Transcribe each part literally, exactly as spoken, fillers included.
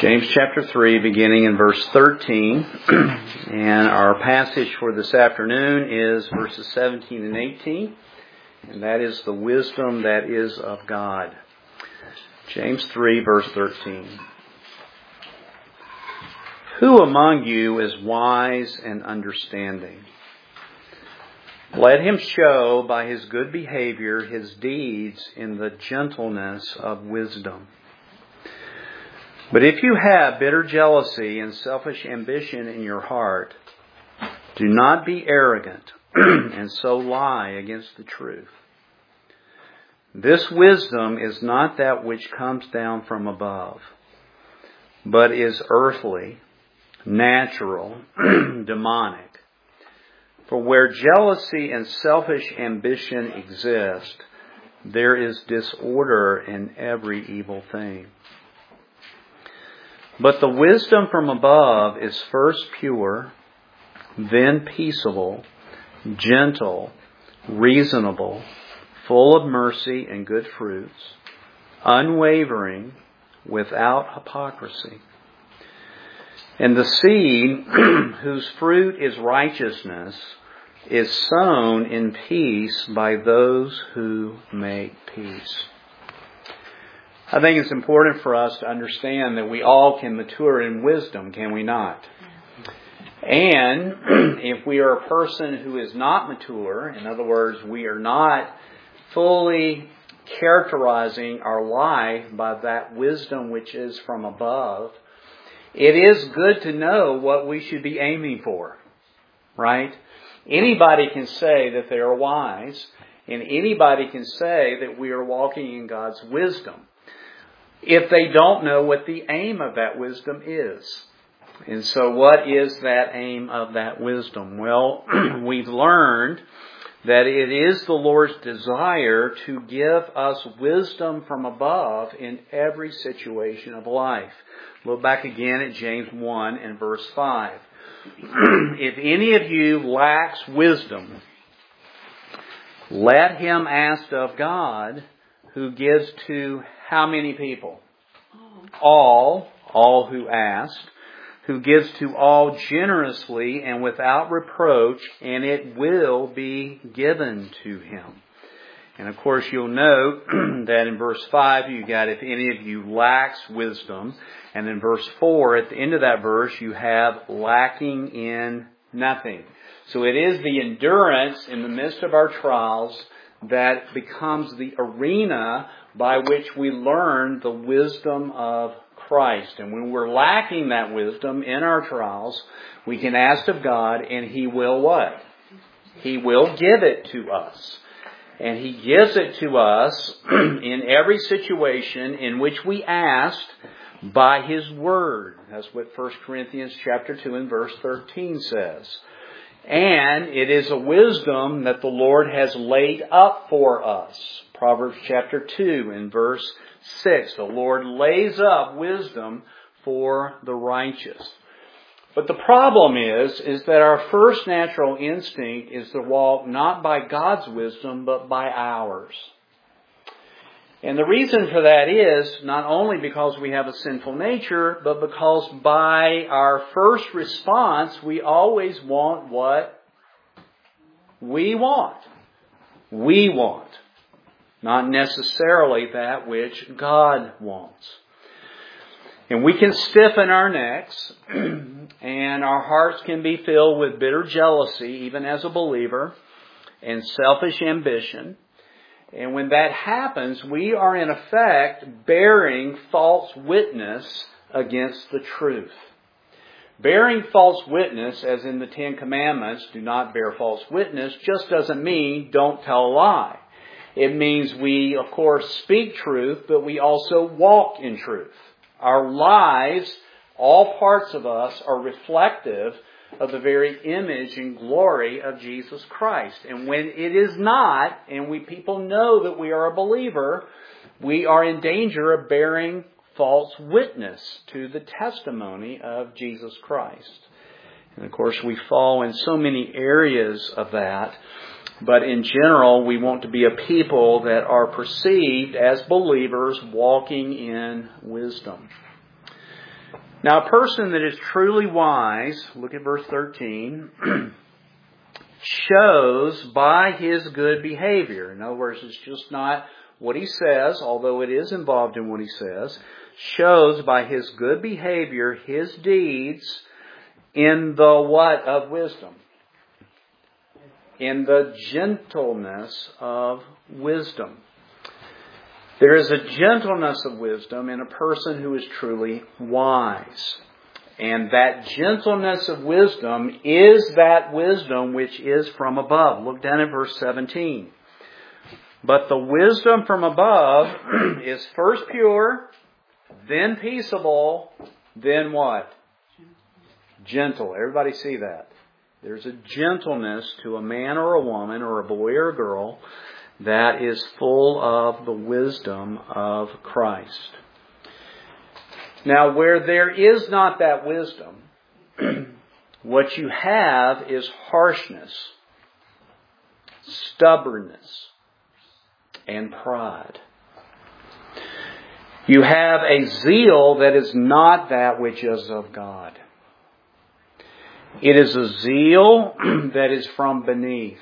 James chapter three, beginning in verse thirteen. And our passage for this afternoon is verses seventeen and eighteen. And that is the wisdom that is of God. James three, verse thirteen. Who among you is wise and understanding? Let him show by his good behavior his deeds in the gentleness of wisdom. But if you have bitter jealousy and selfish ambition in your heart, do not be arrogant and so lie against the truth. This wisdom is not that which comes down from above, but is earthly, natural, demonic. For where jealousy and selfish ambition exist, there is disorder in every evil thing. But the wisdom from above is first pure, then peaceable, gentle, reasonable, full of mercy and good fruits, unwavering, without hypocrisy. And the seed, whose fruit is righteousness, is sown in peace by those who make peace. I think it's important for us to understand that we all can mature in wisdom, can we not? And if we are a person who is not mature, in other words, we are not fully characterizing our life by that wisdom which is from above, it is good to know what we should be aiming for, right? Anybody can say that they are wise, and anybody can say that we are walking in God's wisdom, if they don't know what the aim of that wisdom is. And so what is that aim of that wisdom? Well, we've learned that it is the Lord's desire to give us wisdom from above in every situation of life. Look back again at James one and verse five. If any of you lacks wisdom, let him ask of God, who gives to how many people? All, all who ask, who gives to all generously and without reproach, and it will be given to him. And of course you'll note that in verse five you got, if any of you lacks wisdom. And in verse four, at the end of that verse, you have lacking in nothing. So it is the endurance in the midst of our trials that becomes the arena by which we learn the wisdom of Christ. And when we're lacking that wisdom in our trials, we can ask of God, and He will what? He will give it to us. And He gives it to us in every situation in which we asked by His Word. That's what First Corinthians chapter two and verse thirteen says. And it is a wisdom that the Lord has laid up for us. Proverbs chapter two and verse six. The Lord lays up wisdom for the righteous. But the problem is, is that our first natural instinct is to walk not by God's wisdom, but by ours. And the reason for that is not only because we have a sinful nature, but because by our first response, we always want what we want. We want. Not necessarily that which God wants. And we can stiffen our necks, and our hearts can be filled with bitter jealousy, even as a believer, and selfish ambition. And when that happens, we are in effect bearing false witness against the truth. Bearing false witness, as in the Ten Commandments, do not bear false witness, just doesn't mean don't tell a lie. It means we, of course, speak truth, but we also walk in truth. Our lives, all parts of us, are reflective of the very image and glory of Jesus Christ. And when it is not, and we people know that we are a believer, we are in danger of bearing false witness to the testimony of Jesus Christ. And of course we fall in so many areas of that. But in general, we want to be a people that are perceived as believers walking in wisdom. Now, a person that is truly wise, look at verse thirteen, shows by his good behavior. In other words, it's just not what he says, although it is involved in what he says, shows by his good behavior, his deeds, in the what of wisdom? In the gentleness of wisdom. There is a gentleness of wisdom in a person who is truly wise. And that gentleness of wisdom is that wisdom which is from above. Look down at verse seventeen. But the wisdom from above is first pure, then peaceable, then what? Gentle. Everybody see that? There's a gentleness to a man or a woman or a boy or a girl that is full of the wisdom of Christ. Now, where there is not that wisdom, what you have is harshness, stubbornness, and pride. You have a zeal that is not that which is of God. It is a zeal that is from beneath.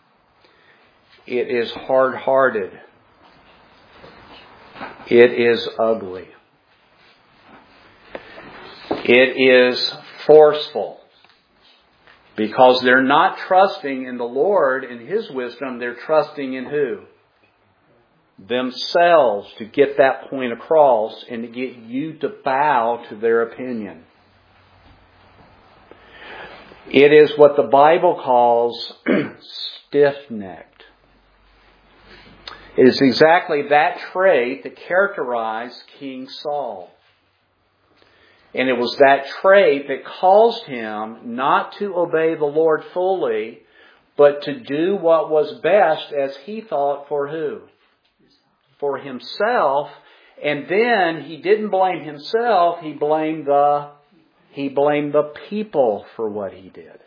It is hard-hearted. It is ugly. It is forceful. Because they're not trusting in the Lord and His wisdom. They're trusting in who? Themselves, to get that point across and to get you to bow to their opinion. It is what the Bible calls stiff-necked. It is exactly that trait that characterized King Saul. And it was that trait that caused him not to obey the Lord fully, but to do what was best as he thought for who? For himself. And then he didn't blame himself, he blamed the He blamed the people for what he did.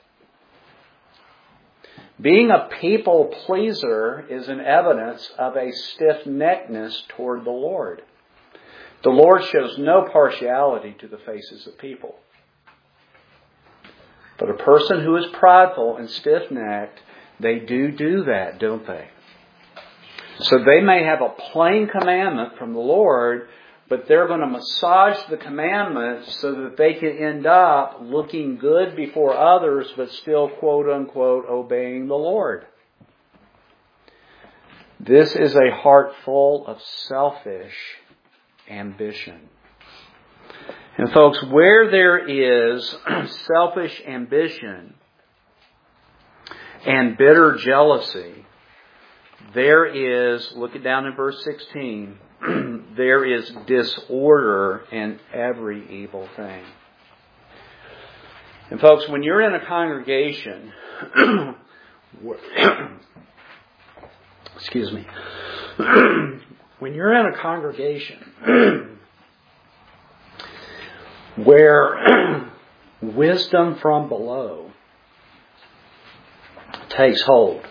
Being a people pleaser is an evidence of a stiff-neckedness toward the Lord. The Lord shows no partiality to the faces of people. But a person who is prideful and stiff-necked, they do do that, don't they? So they may have a plain commandment from the Lord, but they're going to massage the commandments so that they can end up looking good before others, but still, quote unquote, obeying the Lord. This is a heart full of selfish ambition. And folks, where there is selfish ambition and bitter jealousy, there is, look it down in verse sixteen, there is disorder in every evil thing. And folks, when you're in a congregation, excuse me, when you're in a congregation where wisdom from below takes hold,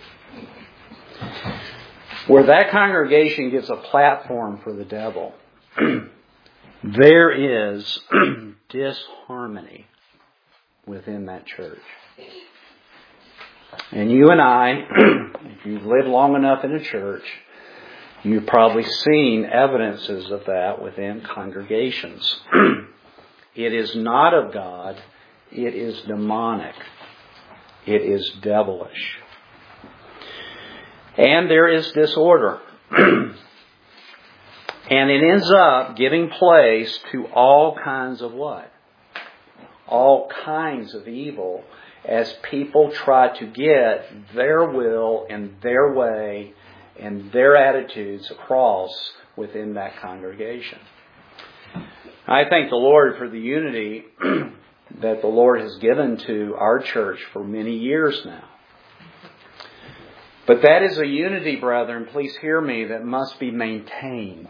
where that congregation gives a platform for the devil, there is disharmony within that church. And you and I, if you've lived long enough in a church, you've probably seen evidences of that within congregations. It is not of God. It is demonic. It is devilish. And there is disorder. And it ends up giving place to all kinds of what? All kinds of evil as people try to get their will and their way and their attitudes across within that congregation. I thank the Lord for the unity that the Lord has given to our church for many years now. But that is a unity, brethren, please hear me, that must be maintained.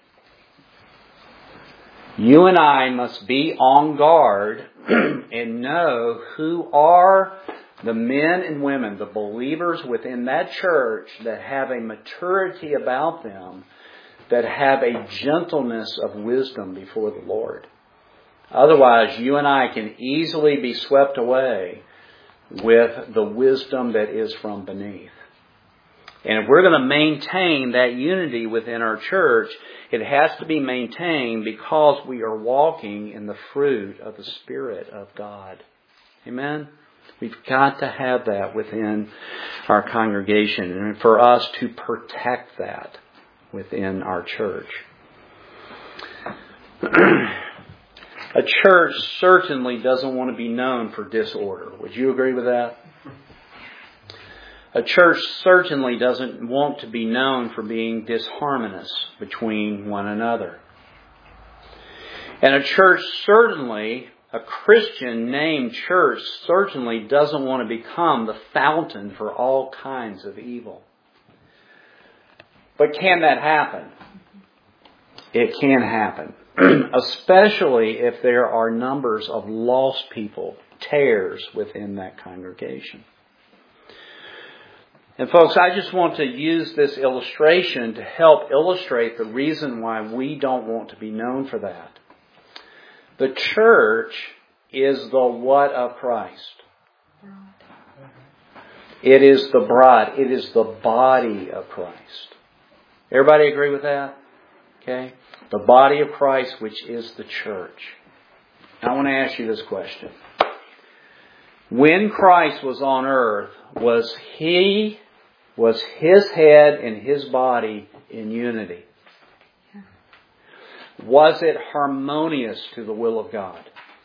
You and I must be on guard and know who are the men and women, the believers within that church that have a maturity about them, that have a gentleness of wisdom before the Lord. Otherwise, you and I can easily be swept away with the wisdom that is from beneath. And if we're going to maintain that unity within our church, it has to be maintained because we are walking in the fruit of the Spirit of God. Amen? We've got to have that within our congregation, and for us to protect that within our church. A church certainly doesn't want to be known for disorder. Would you agree with that? A church certainly doesn't want to be known for being disharmonious between one another. And a church certainly, a Christian named church certainly doesn't want to become the fountain for all kinds of evil. But can that happen? It can happen. Especially if there are numbers of lost people, tares within that congregation. And folks, I just want to use this illustration to help illustrate the reason why we don't want to be known for that. The church is the what of Christ? It is the bride. It is the body of Christ. Everybody agree with that? Okay? The body of Christ, which is the church. Now, I want to ask you this question. When Christ was on earth, was He, was His head and His body in unity? Was it harmonious to the will of God?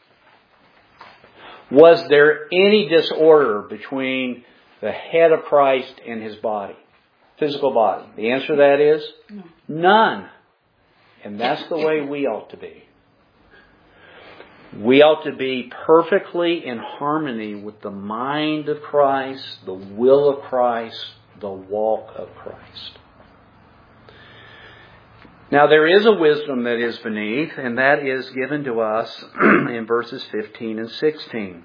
Was there any disorder between the head of Christ and His body? Physical body. The answer to that is no. None. And that's the way we ought to be. We ought to be perfectly in harmony with the mind of Christ, the will of Christ, the walk of Christ. Now there is a wisdom that is beneath, and that is given to us in verses fifteen and sixteen.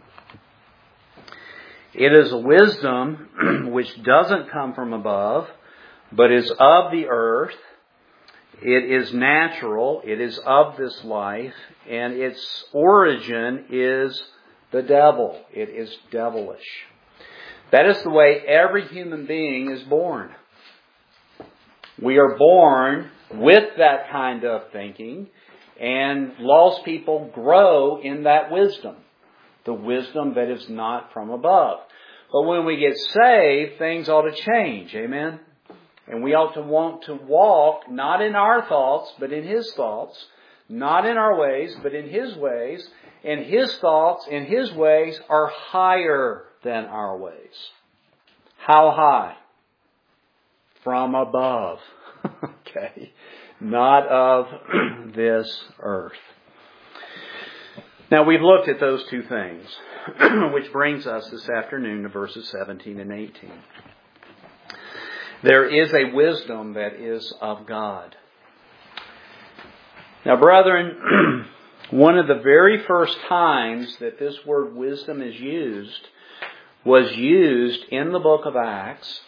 It is a wisdom which doesn't come from above, but is of the earth. It is natural. It is of this life. And its origin is the devil. It is devilish. That is the way every human being is born. We are born with that kind of thinking. And lost people grow in that wisdom. The wisdom that is not from above. But when we get saved, things ought to change. Amen? And we ought to want to walk not in our thoughts, but in His thoughts. Not in our ways, but in His ways. And His thoughts and His ways are higher than our ways. How high? From above. Okay. Not of this earth. Now we've looked at those two things, which brings us this afternoon to verses seventeen and eighteen. There is a wisdom that is of God. Now, brethren, one of the very first times that this word wisdom is used was used in the book of Acts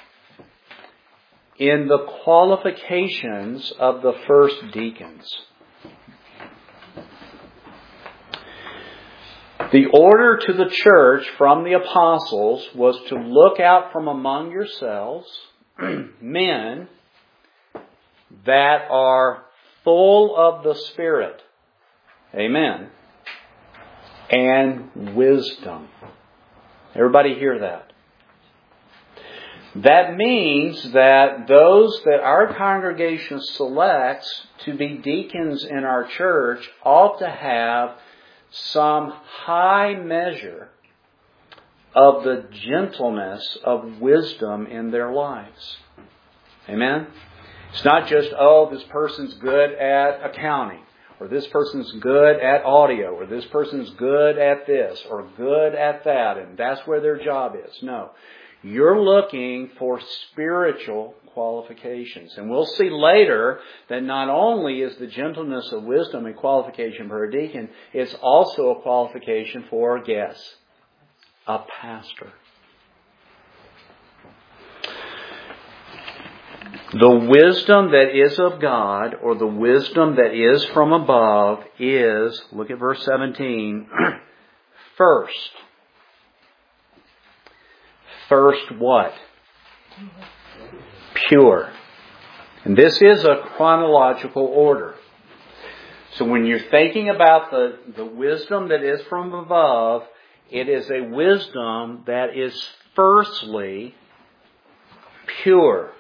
in the qualifications of the first deacons. The order to the church from the apostles was to look out from among yourselves men that are full of the Spirit. Amen. And wisdom. Everybody hear that? That means that those that our congregation selects to be deacons in our church ought to have some high measure of the gentleness of wisdom in their lives. Amen? It's not just, oh, this person's good at accounting, or this person's good at audio, or this person's good at this, or good at that, and that's where their job is. No. You're looking for spiritual qualifications. And we'll see later that not only is the gentleness of wisdom a qualification for a deacon, it's also a qualification for, guess, a pastor. The wisdom that is of God, or the wisdom that is from above, is, look at verse seventeen, first. First what? Pure. And this is a chronological order. So when you're thinking about the, the wisdom that is from above, it is a wisdom that is firstly pure.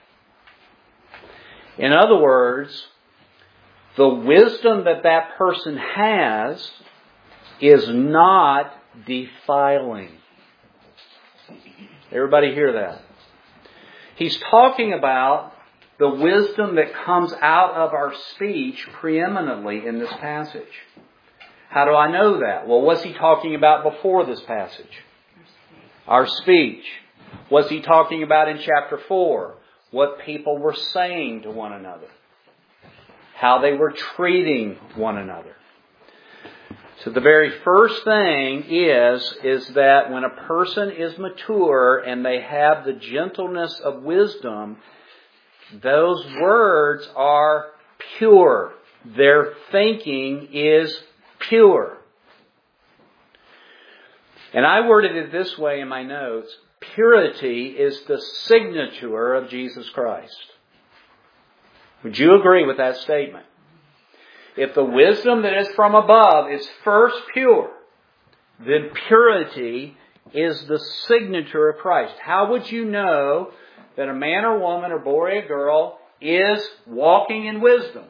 In other words, the wisdom that that person has is not defiling. Everybody hear that? He's talking about the wisdom that comes out of our speech preeminently in this passage. How do I know that? Well, what's he talking about before this passage? Our speech. What's he talking about in chapter four? What people were saying to one another. How they were treating one another. So the very first thing is, is that when a person is mature and they have the gentleness of wisdom, those words are pure. Their thinking is pure. And I worded it this way in my notes. Purity is the signature of Jesus Christ. Would you agree with that statement? If the wisdom that is from above is first pure, then purity is the signature of Christ. How would you know that a man or woman or boy or girl is walking in wisdom?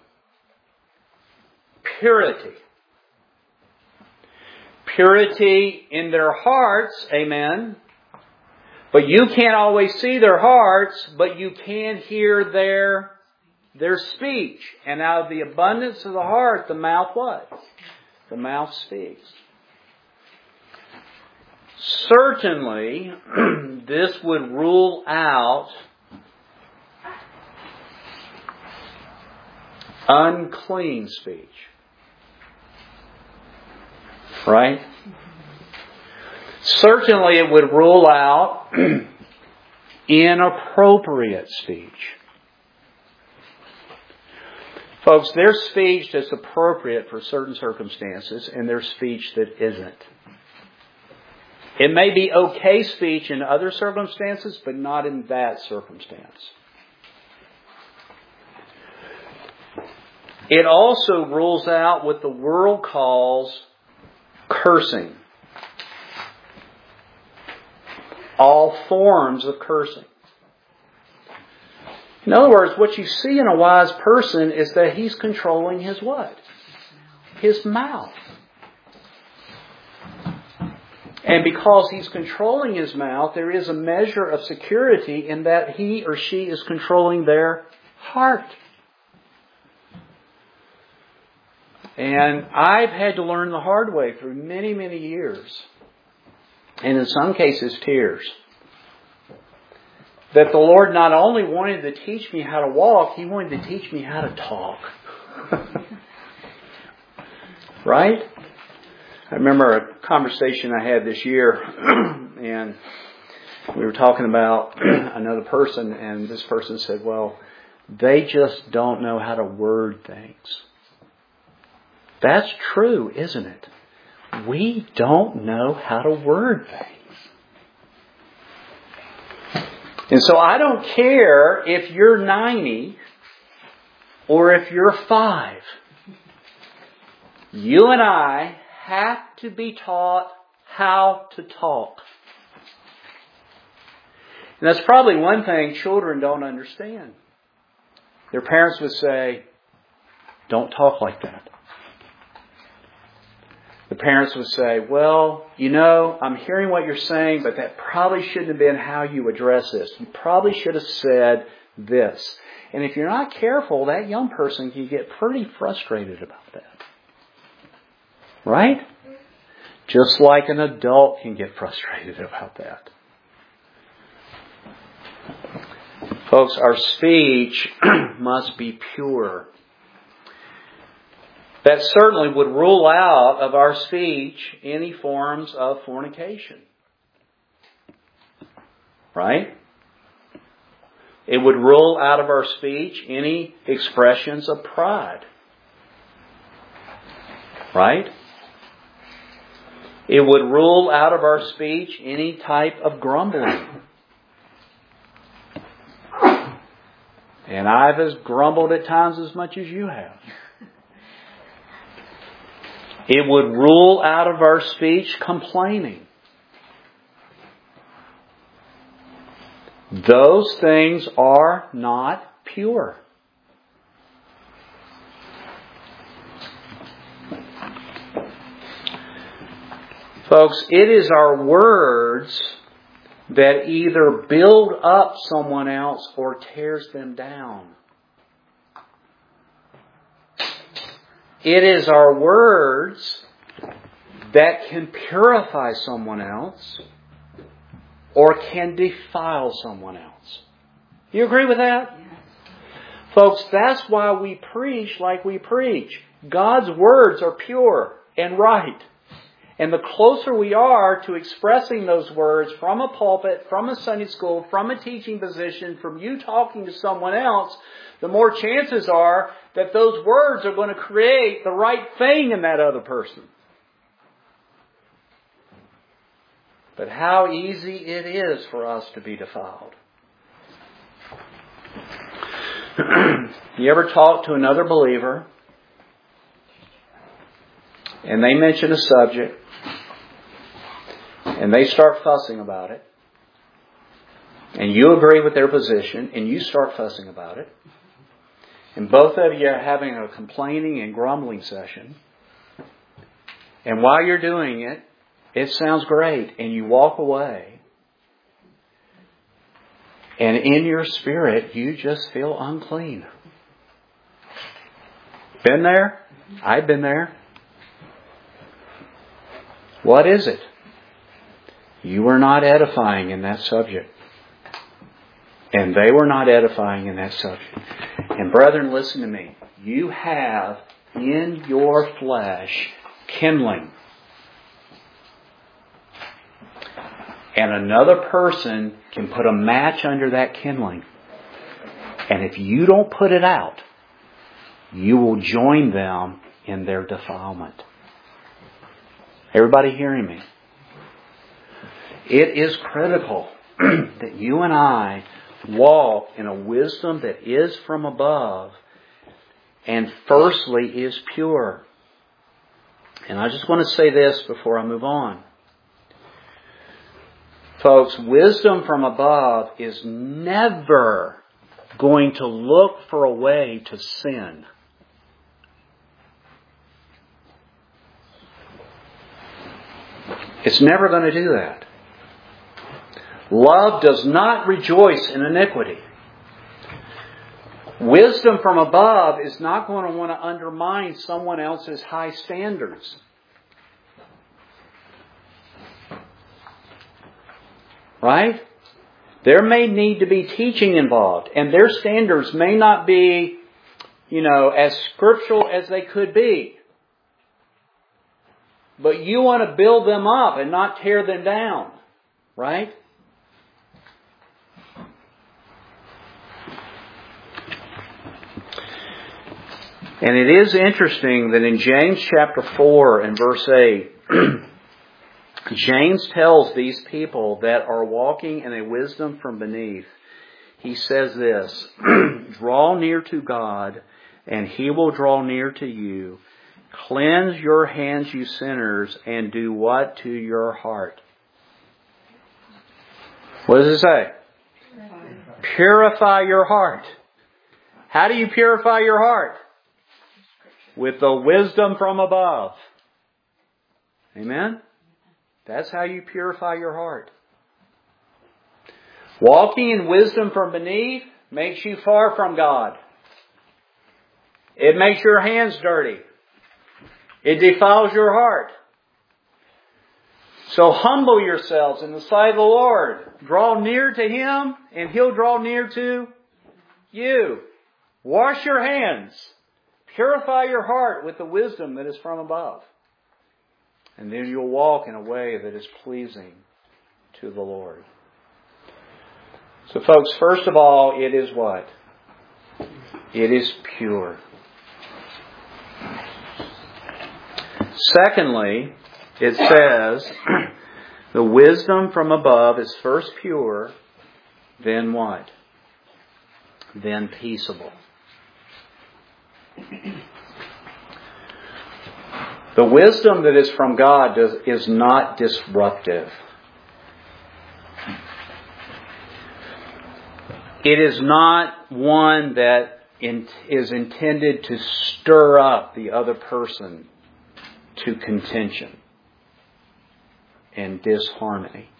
Purity. Purity in their hearts, amen. But you can't always see their hearts, but you can hear their Their speech. And out of the abundance of the heart, the mouth what? The mouth speaks. Certainly, this would rule out unclean speech. Right? Certainly, it would rule out inappropriate speech. Folks, there's speech that's appropriate for certain circumstances, and there's speech that isn't. It may be okay speech in other circumstances, but not in that circumstance. It also rules out what the world calls cursing. All forms of cursing. In other words, what you see in a wise person is that he's controlling his what? His mouth. And because he's controlling his mouth, there is a measure of security in that he or she is controlling their heart. And I've had to learn the hard way through many, many years, and in some cases tears, that the Lord not only wanted to teach me how to walk, He wanted to teach me how to talk. Right? I remember a conversation I had this year, and we were talking about another person, and this person said, well, they just don't know how to word things. That's true, isn't it? We don't know how to word things. And so I don't care if you're ninety or if you're five. You and I have to be taught how to talk. And that's probably one thing children don't understand. Their parents would say, don't talk like that. The parents would say, well, you know, I'm hearing what you're saying, but that probably shouldn't have been how you address this. You probably should have said this. And if you're not careful, that young person can get pretty frustrated about that. Right? Just like an adult can get frustrated about that. Folks, our speech must be pure. That certainly would rule out of our speech any forms of fornication. Right? It would rule out of our speech any expressions of pride. Right? It would rule out of our speech any type of grumbling. And I've as grumbled at times as much as you have. It would rule out of our speech complaining. Those things are not pure. Folks, it is our words that either build up someone else or tears them down. It is our words that can purify someone else or can defile someone else. You agree with that? Yes. Folks, that's why we preach like we preach. God's words are pure and right. And the closer we are to expressing those words from a pulpit, from a Sunday school, from a teaching position, from you talking to someone else, the more chances are that those words are going to create the right thing in that other person. But how easy it is for us to be defiled. You ever talk to another believer and they mention a subject and they start fussing about it, and you agree with their position, and you start fussing about it, and both of you are having a complaining and grumbling session, and while you're doing it, it sounds great, and you walk away, and in your spirit, you just feel unclean. Been there? I've been there. What is it? You were not edifying in that subject. And they were not edifying in that subject. And brethren, listen to me. You have in your flesh kindling. And another person can put a match under that kindling. And if you don't put it out, you will join them in their defilement. Everybody hearing me? It is critical that you and I walk in a wisdom that is from above and firstly is pure. And I just want to say this before I move on. Folks, wisdom from above is never going to look for a way to sin. It's never going to do that. Love does not rejoice in iniquity. Wisdom from above is not going to want to undermine someone else's high standards. Right? There may need to be teaching involved, and their standards may not be, you know, as scriptural as they could be. But you want to build them up and not tear them down. Right? And it is interesting that in James chapter four and verse eight, James tells these people that are walking in a wisdom from beneath, he says this, draw near to God, and He will draw near to you. Cleanse your hands, you sinners, and do what to your heart? What does it say? Purify. Purify your heart. How do you purify your heart? With the wisdom from above. Amen? That's how you purify your heart. Walking in wisdom from beneath makes you far from God. It makes your hands dirty. It defiles your heart. So humble yourselves in the sight of the Lord. Draw near to Him, and He'll draw near to you. Wash your hands. Purify your heart with the wisdom that is from above. And then you'll walk in a way that is pleasing to the Lord. So folks, first of all, it is what? It is pure. Secondly, it says, the wisdom from above is first pure, then what? Then peaceable. The wisdom that is from God does, is not disruptive. It is not one that in, is intended to stir up the other person to contention and disharmony.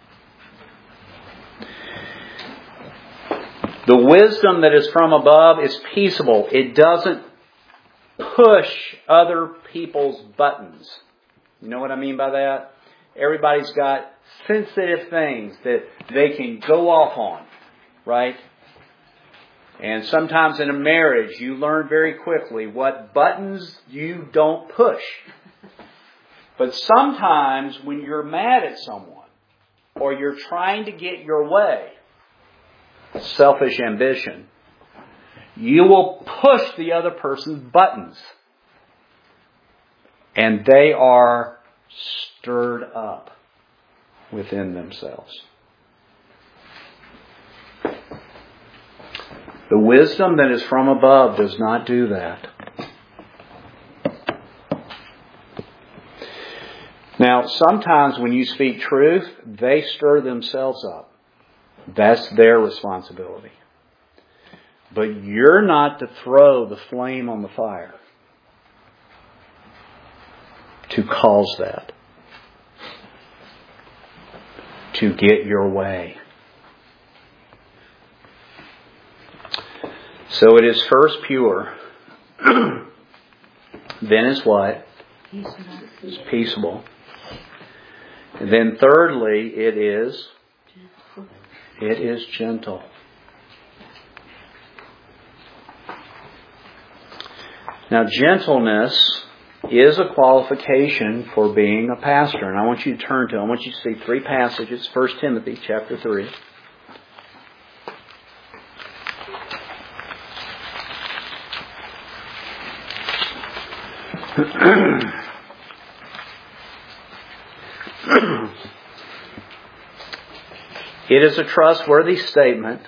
The wisdom that is from above is peaceable. It doesn't push other people's buttons. You know what I mean by that? Everybody's got sensitive things that they can go off on, right? And sometimes in a marriage, you learn very quickly what buttons you don't push. But sometimes when you're mad at someone or you're trying to get your way, selfish ambition, you will push the other person's buttons. And they are stirred up within themselves. The wisdom that is from above does not do that. Now, sometimes when you speak truth, they stir themselves up. That's their responsibility. But you're not to throw the flame on the fire to cause that. To get your way. So it is first pure. Then is what? Peaceable. It's peaceable. And then thirdly, it is it is gentle. Now, gentleness is a qualification for being a pastor. And I want you to turn to, I want you to see three passages. First Timothy chapter three. It is a trustworthy statement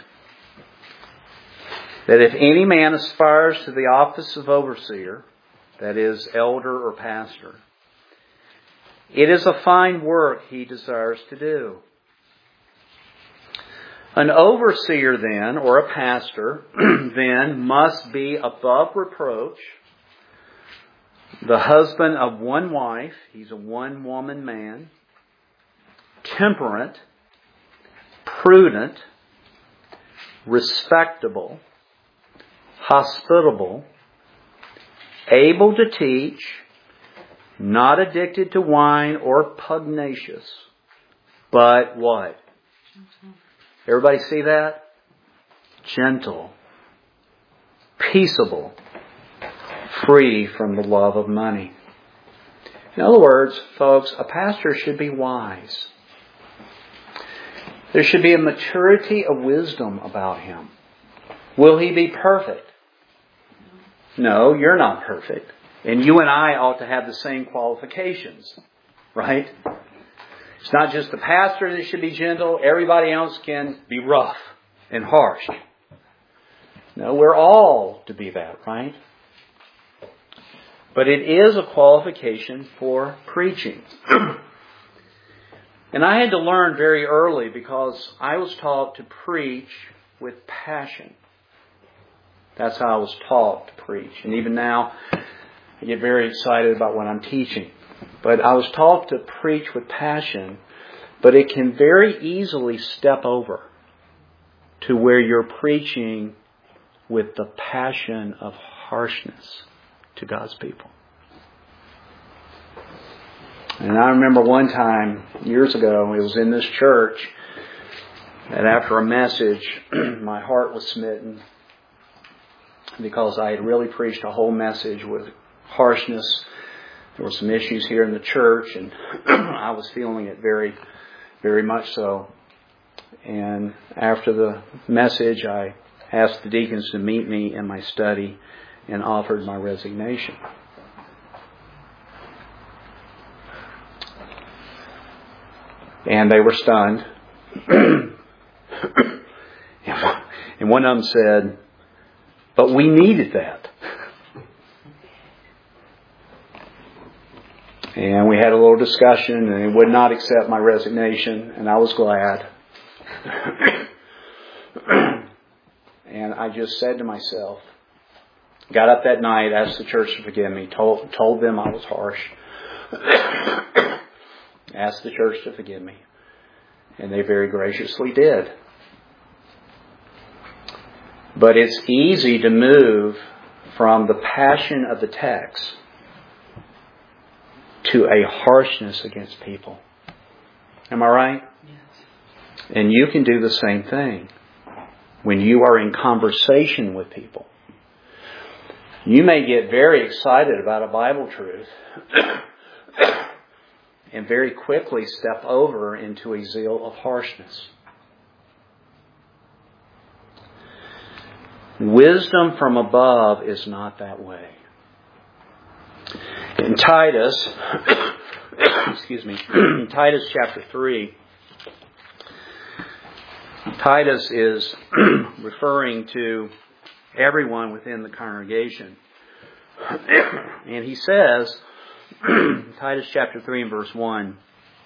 that if any man aspires to the office of overseer, that is, elder or pastor, it is a fine work he desires to do. An overseer then, or a pastor, then must be above reproach, the husband of one wife, he's a one-woman man, temperate, prudent, respectable, hospitable, able to teach, not addicted to wine or pugnacious, but what? Gentle. Everybody see that? Gentle, peaceable, free from the love of money. In other words, folks, a pastor should be wise. There should be a maturity of wisdom about him. Will he be perfect? No, you're not perfect. And you and I ought to have the same qualifications, right? It's not just the pastor that should be gentle. Everybody else can be rough and harsh. No, we're all to be that, right? But it is a qualification for preaching. And I had to learn very early because I was taught to preach with passion. That's how I was taught to preach. And even now, I get very excited about what I'm teaching. But I was taught to preach with passion, but it can very easily step over to where you're preaching with the passion of harshness to God's people. And I remember one time, years ago, it was in this church, that after a message, my heart was smitten because I had really preached a whole message with harshness. There were some issues here in the church, and I was feeling it very, very much so. And after the message, I asked the deacons to meet me in my study and offered my resignation. And they were stunned. And one of them said, "But we needed that." And we had a little discussion, and they would not accept my resignation, and I was glad. And I just said to myself, got up that night, asked the church to forgive me, told, told them I was harsh, asked the church to forgive me, and they very graciously did. But it's easy to move from the passion of the text to a harshness against people. Am I right? Yes. And you can do the same thing when you are in conversation with people. You may get very excited about a Bible truth and very quickly step over into a zeal of harshness. Wisdom from above is not that way. In Titus, excuse me, in Titus chapter three, Titus is referring to everyone within the congregation. And he says, Titus chapter three and verse one,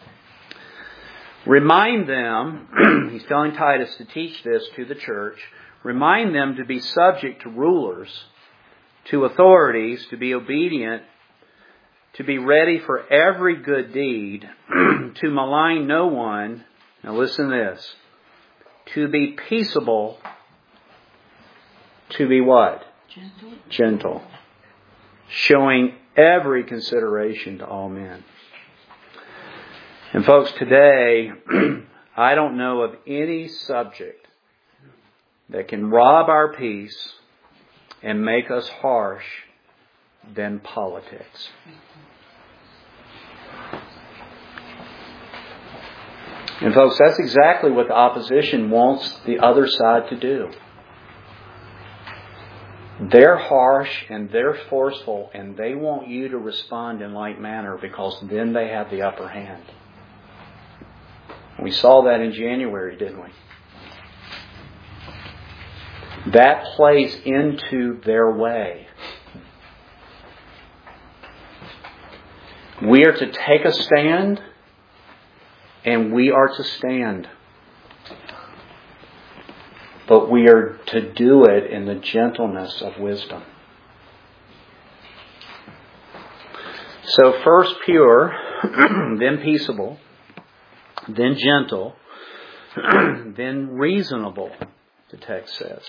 remind them, he's telling Titus to teach this to the church, remind them to be subject to rulers, to authorities, to be obedient, to be ready for every good deed, to malign no one. Now listen to this. To be peaceable, to be what? Gentle. Gentle. Showing every consideration to all men. And folks, today, I don't know of any subject that can rob our peace and make us harsh than politics. And folks, that's exactly what the opposition wants the other side to do. They're harsh and they're forceful, and they want you to respond in like manner because then they have the upper hand. We saw that in January, didn't we? That plays into their way. We are to take a stand, and we are to stand. But we are to do it in the gentleness of wisdom. So first pure, then peaceable, then gentle, then reasonable, the text says.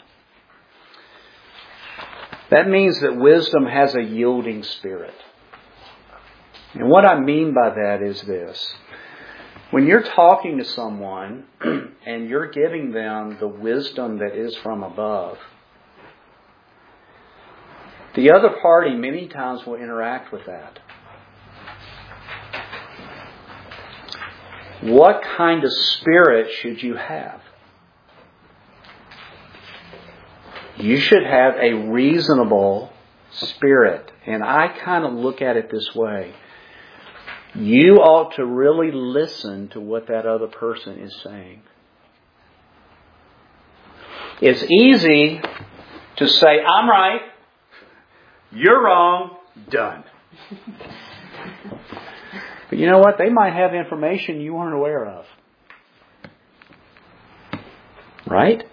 That means that wisdom has a yielding spirit. And what I mean by that is this. When you're talking to someone and you're giving them the wisdom that is from above, the other party many times will interact with that. What kind of spirit should you have? You should have a reasonable spirit. And I kind of look at it this way. You ought to really listen to what that other person is saying. It's easy to say, I'm right, you're wrong, done. But you know what? They might have information you weren't aware of. Right?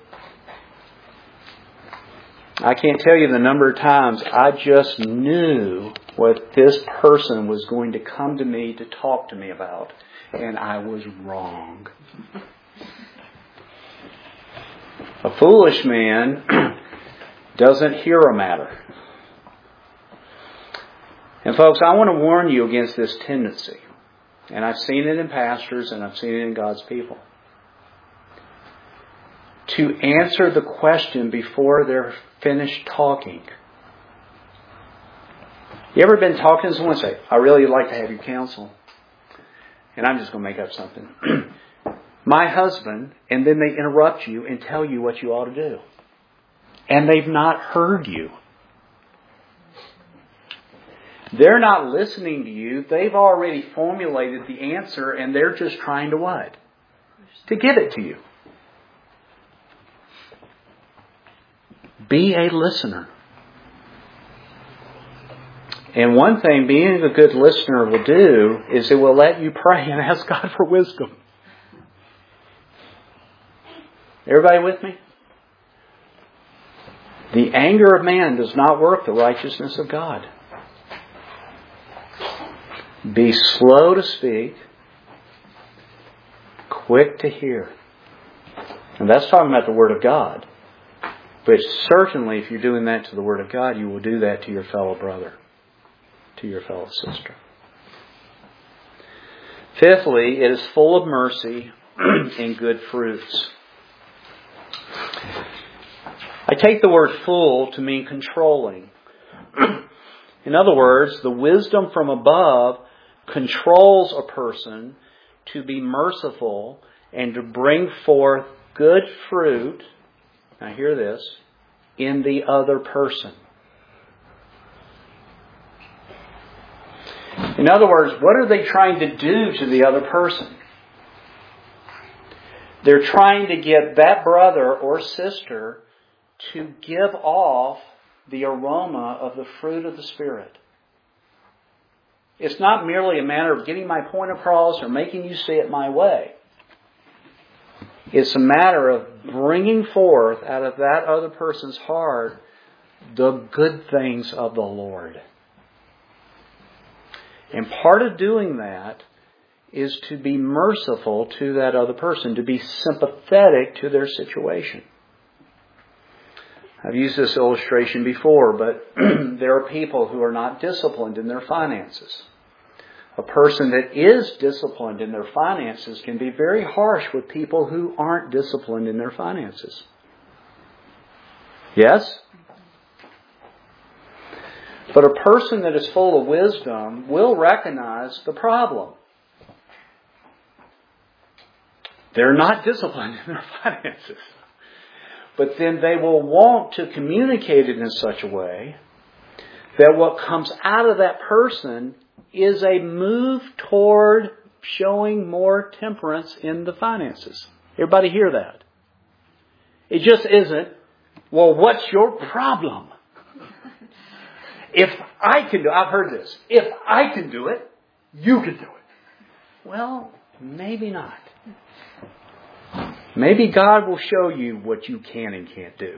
I can't tell you the number of times I just knew what this person was going to come to me to talk to me about, and I was wrong. A foolish man doesn't hear a matter. And folks, I want to warn you against this tendency. And I've seen it in pastors and I've seen it in God's people. To answer the question before they're finished talking. You ever been talking to someone and say, I really like to have your counsel? And I'm just going to make up something. my husband, and then they interrupt you and tell you what you ought to do. And they've not heard you. They're not listening to you. They've already formulated the answer, and they're just trying to what? To give it to you. Be a listener. And one thing being a good listener will do is it will let you pray and ask God for wisdom. Everybody with me? The anger of man does not work the righteousness of God. Be slow to speak, quick to hear. And that's talking about the Word of God. But certainly if you're doing that to the Word of God, you will do that to your fellow brother, to your fellow sister. Fifthly, it is full of mercy and good fruits. I take the word full to mean controlling. In other words, the wisdom from above controls a person to be merciful and to bring forth good fruit, now hear this, in the other person. In other words, what are they trying to do to the other person? They're trying to get that brother or sister to give off the aroma of the fruit of the Spirit. It's not merely a matter of getting my point across or making you see it my way. It's a matter of bringing forth out of that other person's heart the good things of the Lord. And part of doing that is to be merciful to that other person, to be sympathetic to their situation. I've used this illustration before, but there are people who are not disciplined in their finances. A person that is disciplined in their finances can be very harsh with people who aren't disciplined in their finances. Yes? But a person that is full of wisdom will recognize the problem. They're not disciplined in their finances. But then they will want to communicate it in such a way that what comes out of that person is a move toward showing more temperance in the finances. Everybody hear that? It just isn't, well, what's your problem? If I can do it, I've heard this, if I can do it, you can do it. Well, maybe not. Maybe God will show you what you can and can't do.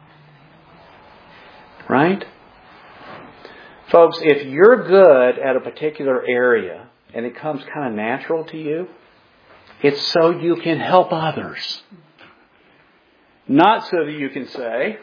Right? Folks, if you're good at a particular area and it comes kind of natural to you, it's so you can help others. Not so that you can say,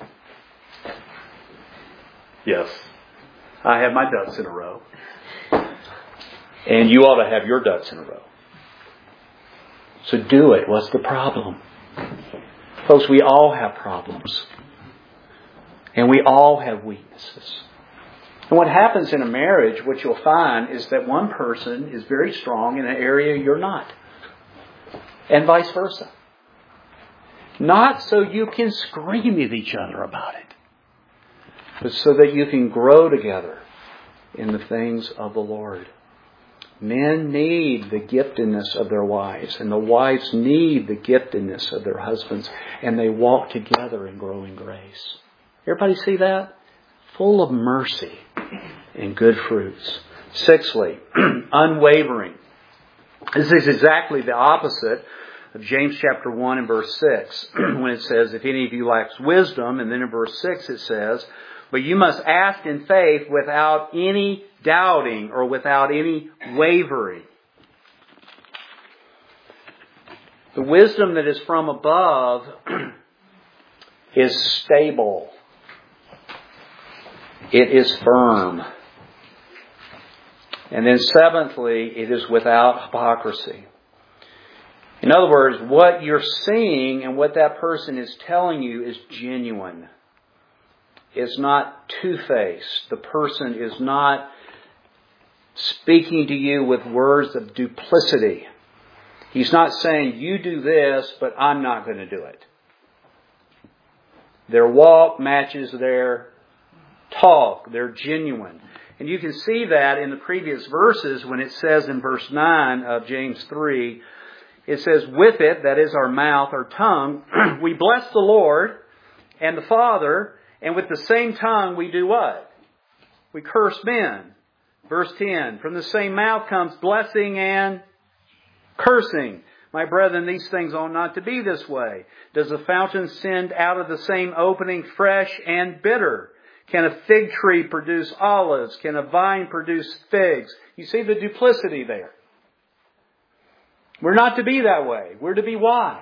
yes, I have my ducks in a row. And you ought to have your ducks in a row. So do it. What's the problem? Folks, we all have problems. And we all have weaknesses. And what happens in a marriage, what you'll find, is that one person is very strong in an area you're not. And vice versa. Not so you can scream at each other about it, but so that you can grow together in the things of the Lord. Men need the giftedness of their wives, and the wives need the giftedness of their husbands, and they walk together in growing grace. Everybody see that? Full of mercy and good fruits. Sixthly, unwavering. This is exactly the opposite of James chapter one and verse six, when it says, if any of you lacks wisdom, and then in verse six it says, but you must ask in faith without any doubting or without any wavering. The wisdom that is from above is stable. It is firm. And then seventhly, it is without hypocrisy. In other words, what you're seeing and what that person is telling you is genuine. It's not two-faced. The person is not speaking to you with words of duplicity. He's not saying, you do this, but I'm not going to do it. Their walk matches their talk. They're genuine. And you can see that in the previous verses when it says in verse nine of James three, it says, with it, that is our mouth, our tongue, we bless the Lord and the Father, and with the same tongue we do what? We curse men. Verse ten, from the same mouth comes blessing and cursing. My brethren, these things ought not to be this way. Does the fountain send out of the same opening fresh and bitter? Can a fig tree produce olives? Can a vine produce figs? You see the duplicity there. We're not to be that way. We're to be wise.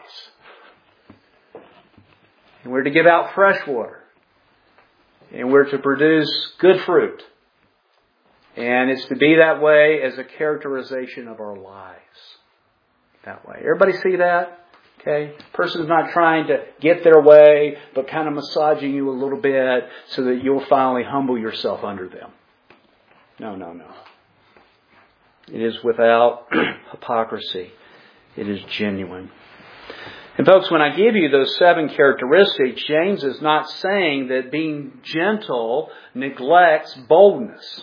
And we're to give out fresh water. And we're to produce good fruit. And it's to be that way as a characterization of our lives. That way. Everybody see that? Okay? Person's not trying to get their way, but kind of massaging you a little bit so that you'll finally humble yourself under them. No, no, no. It is without hypocrisy. It is genuine. And folks, when I give you those seven characteristics, James is not saying that being gentle neglects boldness.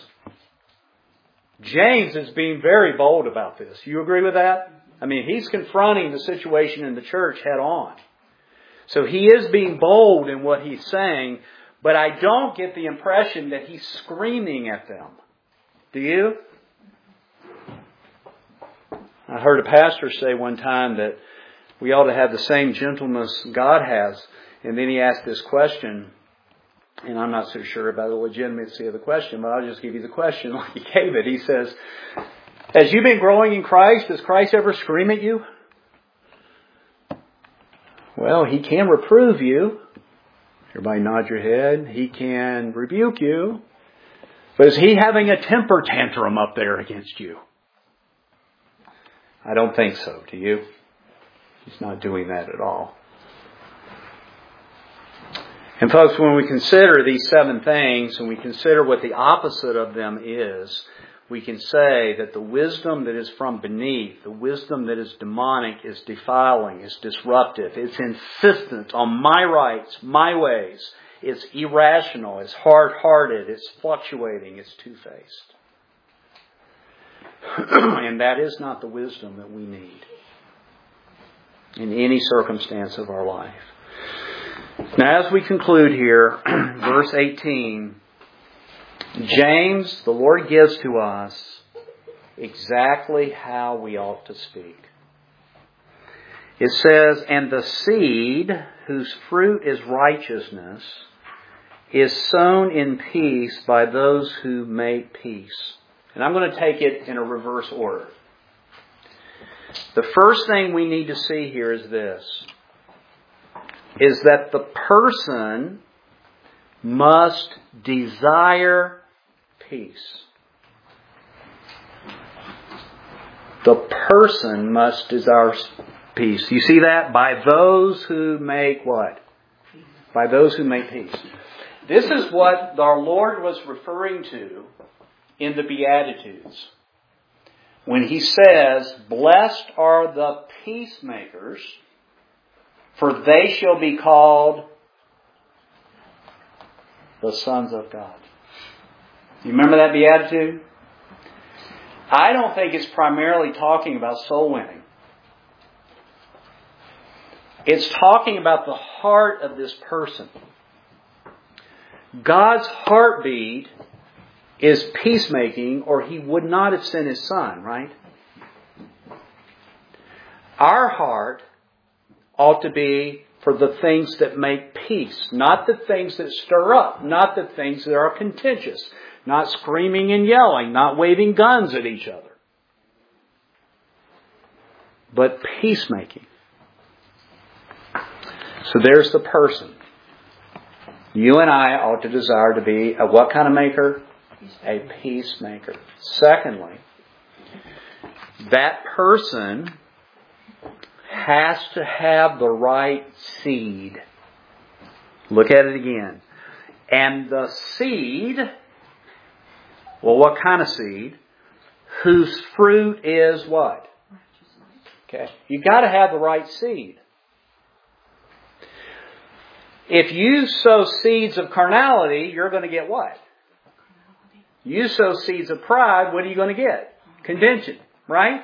James is being very bold about this. You agree with that? I mean, he's confronting the situation in the church head on. So he is being bold in what he's saying, but I don't get the impression that he's screaming at them. Do you? I heard a pastor say one time that we ought to have the same gentleness God has. And then he asked this question, and I'm not so sure about the legitimacy of the question, but I'll just give you the question like he gave it. He says, as you've been growing in Christ, does Christ ever scream at you? Well, He can reprove you. Everybody nod your head. He can rebuke you. But is He having a temper tantrum up there against you? I don't think so. Do you? He's not doing that at all. And folks, when we consider these seven things and we consider what the opposite of them is, we can say that the wisdom that is from beneath, the wisdom that is demonic, is defiling, is disruptive, it's insistent on my rights, my ways, it's irrational, it's hard-hearted, it's fluctuating, it's two-faced. And that is not the wisdom that we need in any circumstance of our life. Now, as we conclude here, verse eighteen, James, the Lord gives to us exactly how we ought to speak. It says, and the seed whose fruit is righteousness is sown in peace by those who make peace. And I'm going to take it in a reverse order. The first thing we need to see here is this, is that the person must desire peace. The person must desire peace. You see that? By those who make what? By those who make peace. This is what our Lord was referring to in the Beatitudes. When He says, blessed are the peacemakers, for they shall be called the sons of God. You remember that beatitude? I don't think it's primarily talking about soul winning. It's talking about the heart of this person. God's heartbeat is peacemaking, or He would not have sent His Son, right? Our heart ought to be for the things that make peace, not the things that stir up, not the things that are contentious, not screaming and yelling, not waving guns at each other, but peacemaking. So there's the person. You and I ought to desire to be a what kind of maker? A peacemaker. Secondly, that person has to have the right seed. Look at it again. And the seed, well, what kind of seed? Whose fruit is what? Okay? You've got to have the right seed. If you sow seeds of carnality, you're going to get what? You sow seeds of pride, what are you going to get? Contention, right?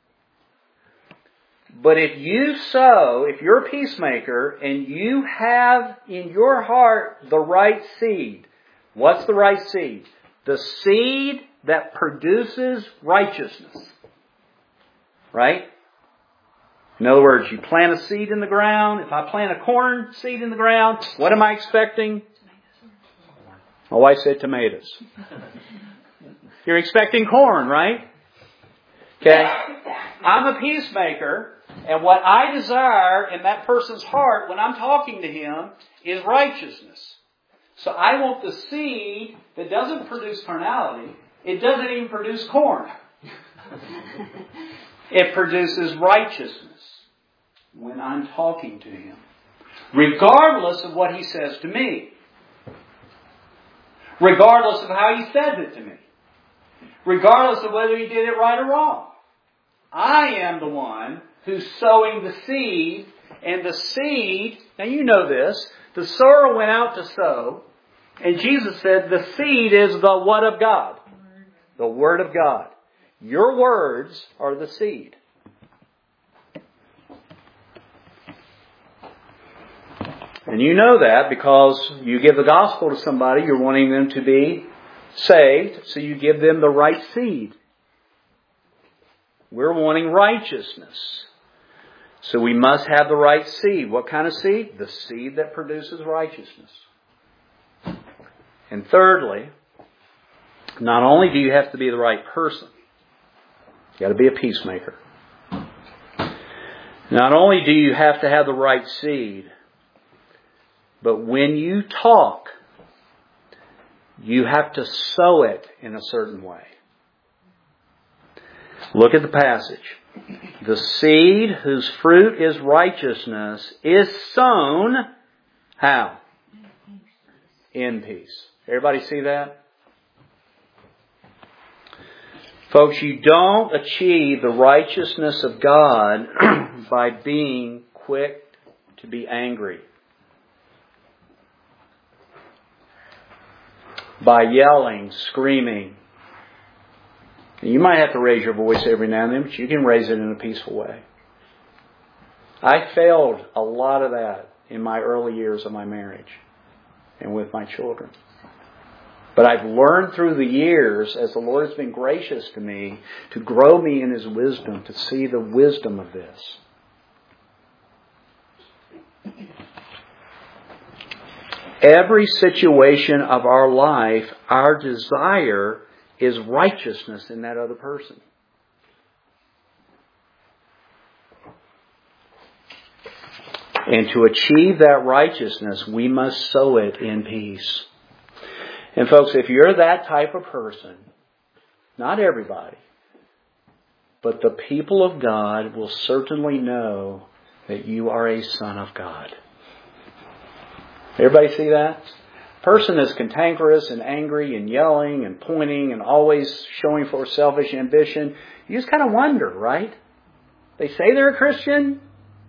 But if you sow, if you're a peacemaker and you have in your heart the right seed, what's the right seed? The seed that produces righteousness. Right? In other words, you plant a seed in the ground. If I plant a corn seed in the ground, what am I expecting? My wife said tomatoes. You're expecting corn, right? Okay. I'm a peacemaker, and what I desire in that person's heart when I'm talking to him is righteousness. So I want the seed that doesn't produce carnality. It doesn't even produce corn. It produces righteousness when I'm talking to him, regardless of what he says to me, regardless of how he says it to me, regardless of whether he did it right or wrong. I am the one who's sowing the seed, and the seed, now you know this, the sower went out to sow, and Jesus said the seed is the what of God? The Word of God. Your words are the seed. And you know that because you give the gospel to somebody, you're wanting them to be saved, so you give them the right seed. We're wanting righteousness. So we must have the right seed. What kind of seed? The seed that produces righteousness. And thirdly, not only do you have to be the right person, you got to be a peacemaker. Not only do you have to have the right seed, but when you talk, you have to sow it in a certain way. Look at the passage. The seed whose fruit is righteousness is sown, how? In peace. Everybody see that? Folks, you don't achieve the righteousness of God by being quick to be angry, by yelling, screaming. You might have to raise your voice every now and then, but you can raise it in a peaceful way. I failed a lot of that in my early years of my marriage and with my children. But I've learned through the years, as the Lord has been gracious to me, to grow me in His wisdom, to see the wisdom of this. Every situation of our life, our desire is righteousness in that other person. And to achieve that righteousness, we must sow it in peace. And folks, if you're that type of person, not everybody, but the people of God will certainly know that you are a son of God. Everybody see that? Person that's cantankerous and angry and yelling and pointing and always showing for selfish ambition, you just kind of wonder, right? They say they're a Christian.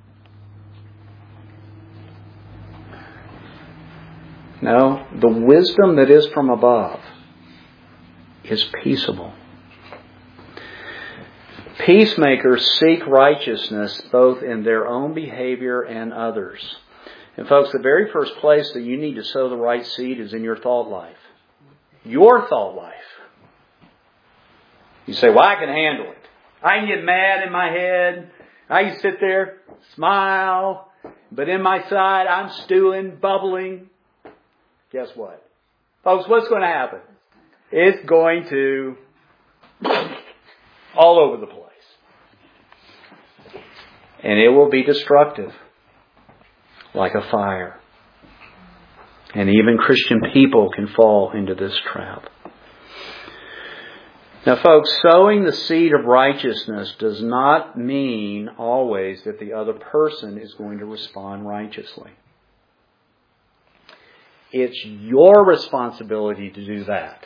No, the wisdom that is from above is peaceable. Peacemakers seek righteousness both in their own behavior and others. And folks, the very first place that you need to sow the right seed is in your thought life. Your thought life. You say, well, I can handle it. I can get mad in my head. I can sit there, smile, but in my side I'm stewing, bubbling. Guess what? Folks, what's going to happen? It's going to all over the place. And it will be destructive. Like a fire. And even Christian people can fall into this trap. Now folks, sowing the seed of righteousness does not mean always that the other person is going to respond righteously. It's your responsibility to do that.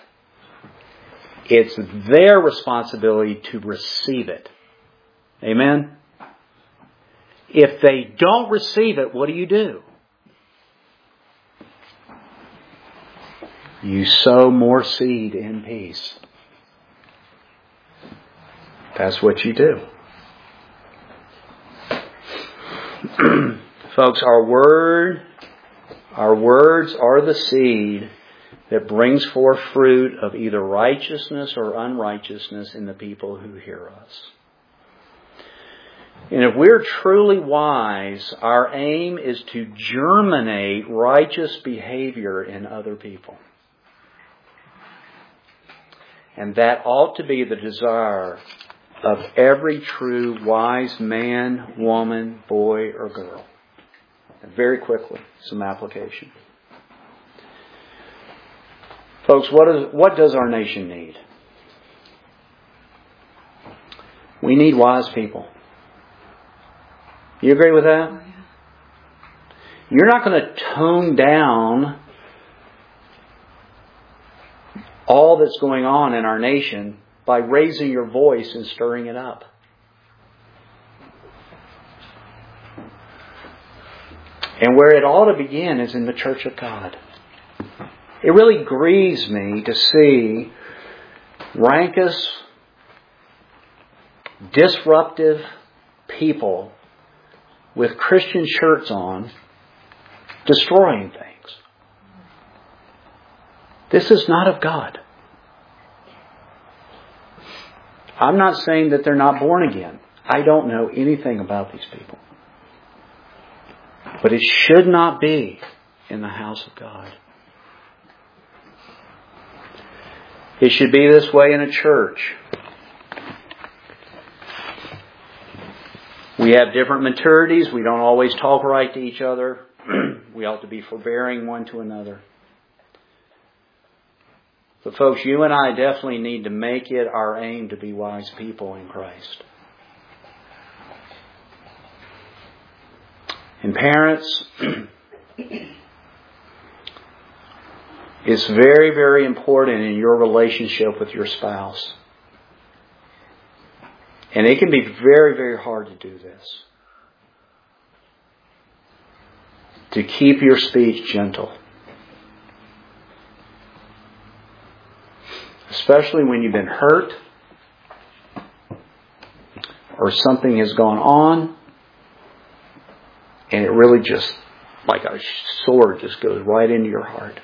It's their responsibility to receive it. Amen? If they don't receive it, what do you do? You sow more seed in peace. That's what you do. Folks, our word, our words are the seed that brings forth fruit of either righteousness or unrighteousness in the people who hear us. And if we're truly wise, our aim is to germinate righteous behavior in other people. And that ought to be the desire of every true wise man, woman, boy, or girl. And very quickly, some application. Folks, what, is, what does our nation need? We need wise people. You agree with that? Oh, yeah. You're not going to tone down all that's going on in our nation by raising your voice and stirring it up. And where it ought to begin is in the church of God. It really grieves me to see rankus, disruptive people with Christian shirts on destroying things. This is not of God. I'm not saying that they're not born again. I don't know anything about these people. But it should not be in the house of God. It should be this way in a church. We have different maturities. We don't always talk right to each other. We ought to be forbearing one to another. But folks, you and I definitely need to make it our aim to be wise people in Christ. And parents, it's very, very important in your relationship with your spouse. And it can be very, very hard to do this. To keep your speech gentle. Especially when you've been hurt or something has gone on and it really just, like a sword, just goes right into your heart.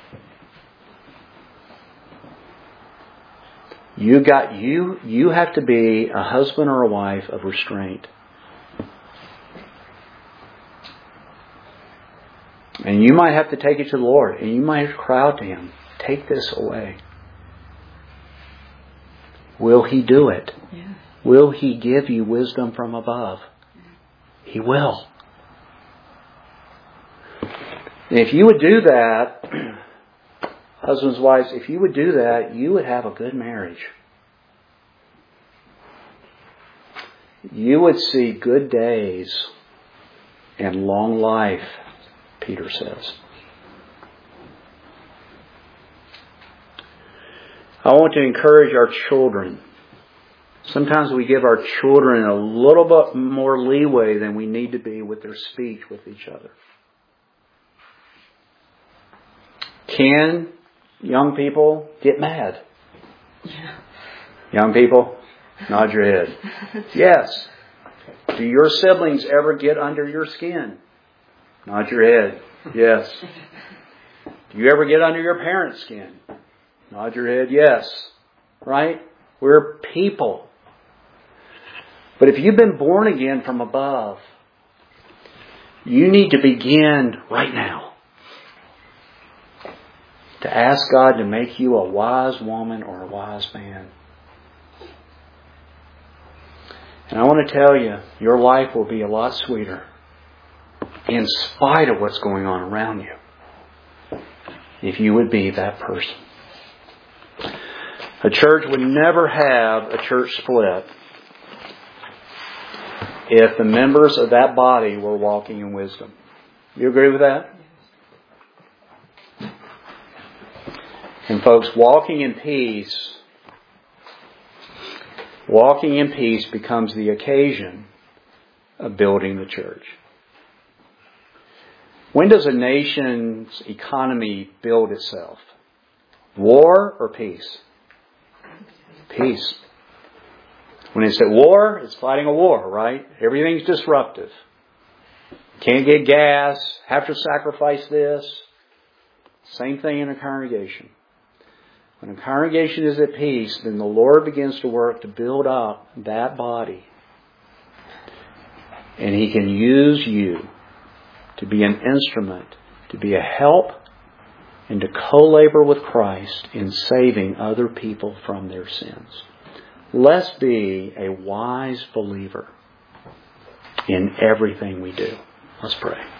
You got you you have to be a husband or a wife of restraint. And you might have to take it to the Lord, and you might have to cry out to Him, take this away. Will He do it? Yeah. Will He give you wisdom from above? Yeah. He will. And if you would do that, husbands, wives, if you would do that, you would have a good marriage. You would see good days and long life, Peter says. I want to encourage our children. Sometimes we give our children a little bit more leeway than we need to be with their speech with each other. Can young people get mad? Yeah. Young people, nod your head. Yes. Do your siblings ever get under your skin? Nod your head. Yes. Do you ever get under your parents' skin? Nod your head. Yes. Right? We're people. But if you've been born again from above, you need to begin right now to ask God to make you a wise woman or a wise man. And I want to tell you, your life will be a lot sweeter in spite of what's going on around you if you would be that person. A church would never have a church split if the members of that body were walking in wisdom. You agree with that? And folks, walking in peace, walking in peace becomes the occasion of building the church. When does a nation's economy build itself? War or peace? Peace. When it's at war, it's fighting a war, right? Everything's disruptive. Can't get gas, have to sacrifice this. Same thing in a congregation. When a congregation is at peace, then the Lord begins to work to build up that body. And He can use you to be an instrument, to be a help, and to co-labor with Christ in saving other people from their sins. Let's be a wise believer in everything we do. Let's pray.